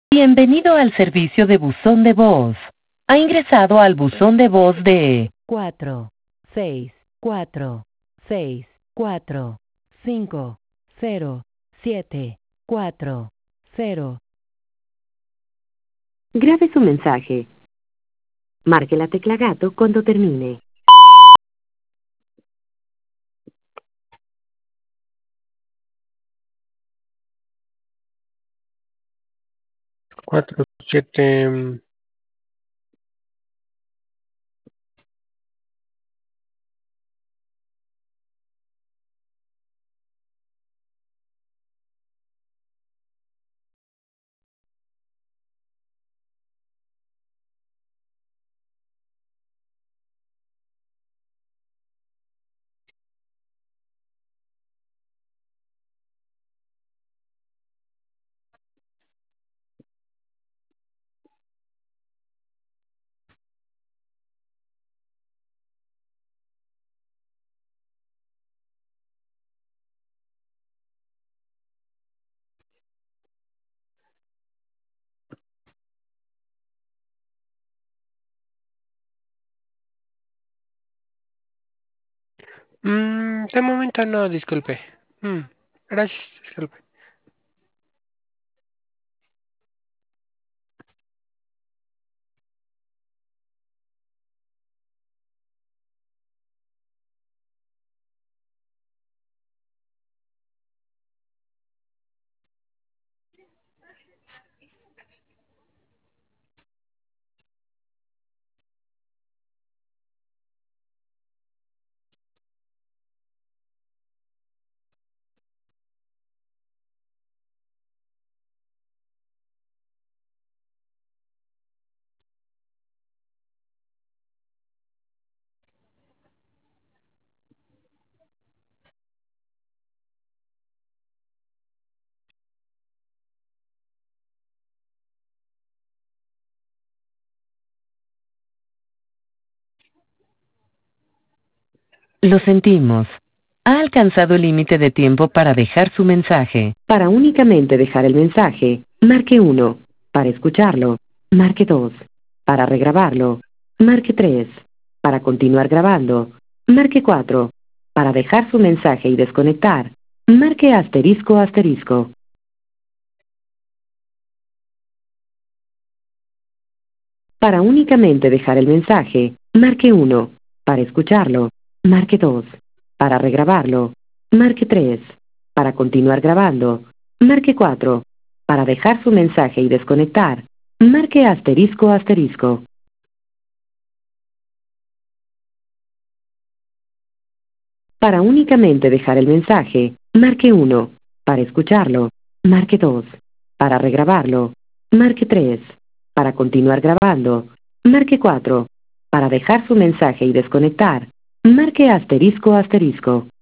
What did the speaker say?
Bienvenido al servicio de buzón de voz. Ha ingresado al buzón de voz de 4 6 4 6 4 5 0 7 4 0. Grabe su mensaje. Marque la tecla gato cuando termine. 4, 7. De momento no, disculpe. Gracias, disculpe. Lo sentimos. Ha alcanzado el límite de tiempo para dejar su mensaje. Para únicamente dejar el mensaje, marque 1. Para escucharlo, marque 2. Para regrabarlo, marque 3. Para continuar grabando, marque 4. Para dejar su mensaje y desconectar, marque asterisco asterisco. Para únicamente dejar el mensaje, marque 1. Para escucharlo, marque 2. Para regrabarlo, marque 3. Para continuar grabando, marque 4. Para dejar su mensaje y desconectar, marque asterisco asterisco. Para únicamente dejar el mensaje, marque 1. Para escucharlo, marque 2. Para regrabarlo, marque 3. Para continuar grabando, marque 4. Para dejar su mensaje y desconectar, marque asterisco asterisco.